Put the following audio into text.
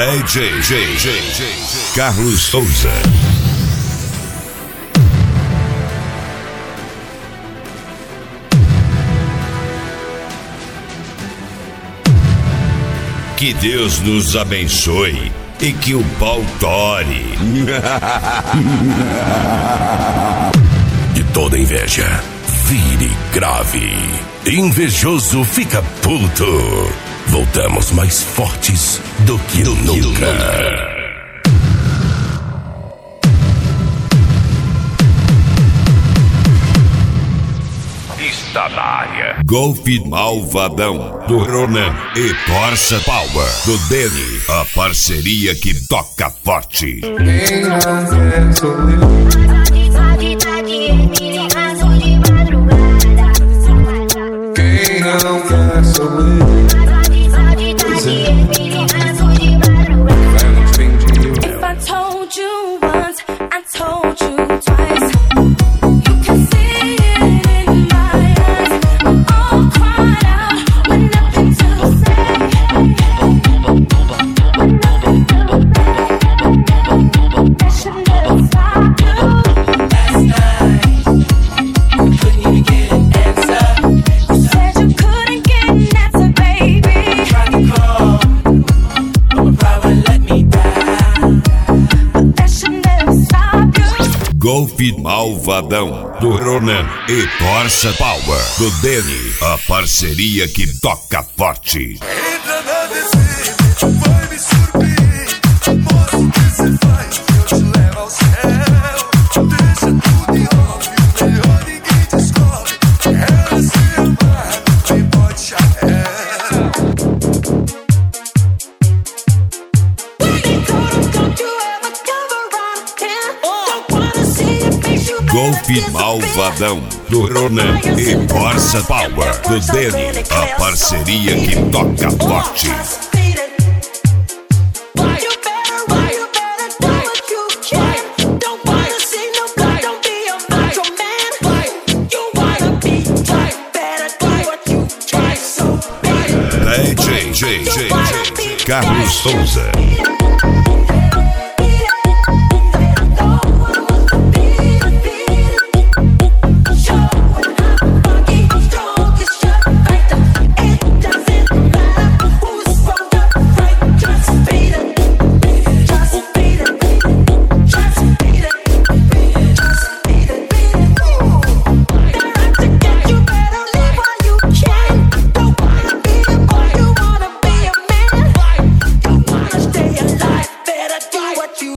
DJ Carlos Souza. Que Deus nos abençoe e que o pau tore. De toda inveja, vire grave. Invejoso fica puto. Voltamos mais fortes do que nunca. Está na área. Golfe Malvadão, do Ronan e Corsa Power, do Deni. A parceria que toca forte. Quem não quer sorrir? Quem não quer sorrir? If I told you once, I told you twice. You can see it in my eyes. I'm all cried out with nothing to say. That should never stop you. Last night, couldn't even get an answer. You said you couldn't get an answer, baby. Tried to call, but my pride wouldn't let me down. But that should never stop you. Golfe Malvadão, do Ronan e Corsa Power, do Deni. A parceria que toca forte. Entra na descida, vai me surpreender. Mostra o que cê faz, eu te levo ao céu. Deixa tudo em óbvio, melhor ninguém descobre. Ela se amarra, tem bote chapéu. Golfe Malvadão, do Ronan e Corsa Power, do Deni. A parceria que toca forte. DJ Carlos Souza.